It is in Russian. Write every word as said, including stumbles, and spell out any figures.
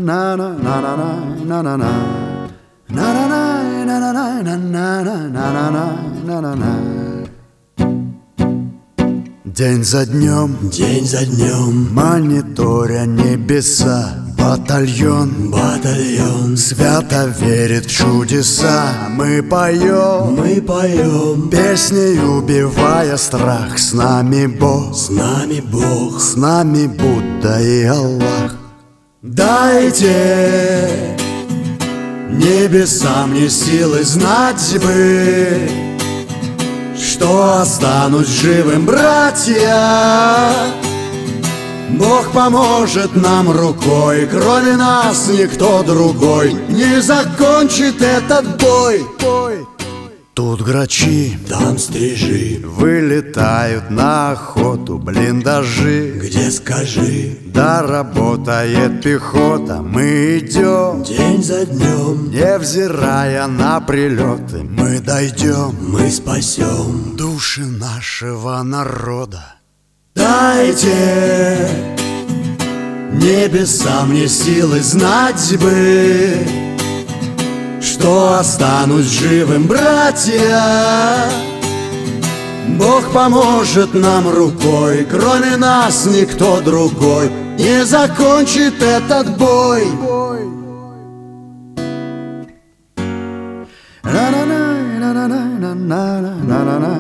День за днем, день за днем, мониторя небеса, батальон, батальон свято верит в чудеса. Мы поем, мы поем песней, убивая страх. С нами Бог, с нами Бог, с нами Будда и Аллах. Дайте небесам мне силы знать бы, что останусь живым, братья. Бог поможет нам рукой, кроме нас никто другой не закончит этот бой. Тут грачи, там стрижи, вылетают на охоту блиндажи. где скажи, да работает пехота. Мы идем день за днем, невзирая на прилеты. Мы дойдем, мы спасем души нашего народа. Дайте небесам мне силы знать бы, что останусь живым, братья. Бог поможет нам рукой, кроме нас никто другой не закончит этот бой. На-на-на, на-на-на, на-на-на, на-на-на.